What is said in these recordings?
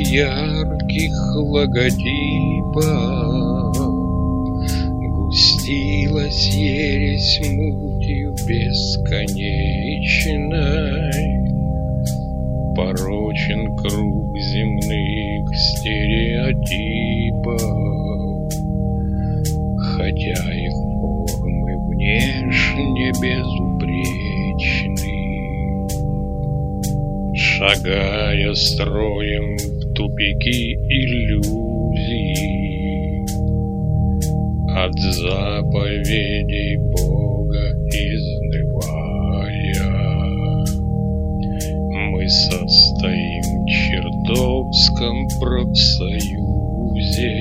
ярких логотипов густилась ересь мутью бесконечной. Порочен круг земных стереотипов, хотя их формы внешне безупречны. Шагая строем в тупики иллюзий, от заповедей Бога изнывая, мы состоим в чертовском профсоюзе,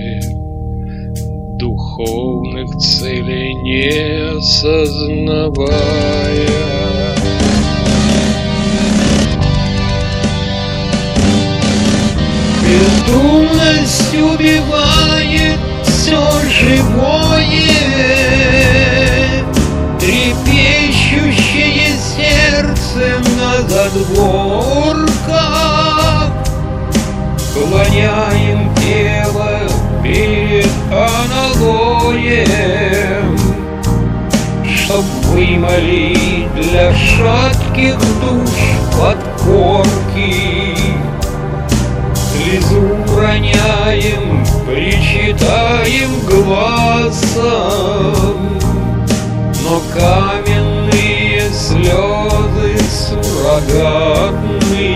духовных целей не осознавая. Бездумность убивает все живое, трепещущее сердце на задворках. Склоняем тело перед аналоем, чтоб вымолить для шатких душ подкорки. Слезу роняем, причитаем глазом, но каменные слезы суррогатны.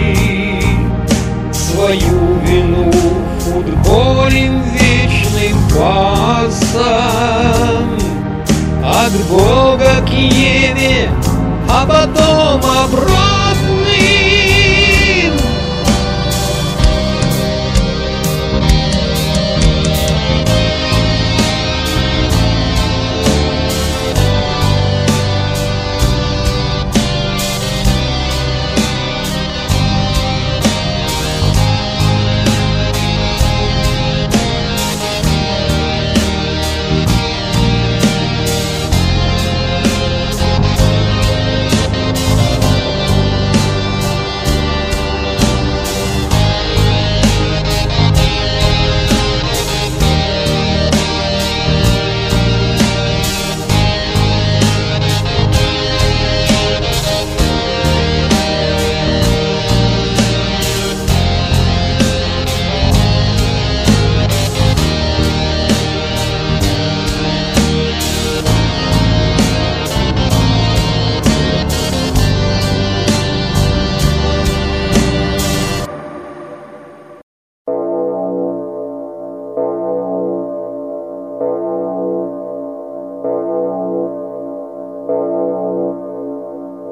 Свою вину футболим вечным пасом, от Бога к Еве, а потом обратно.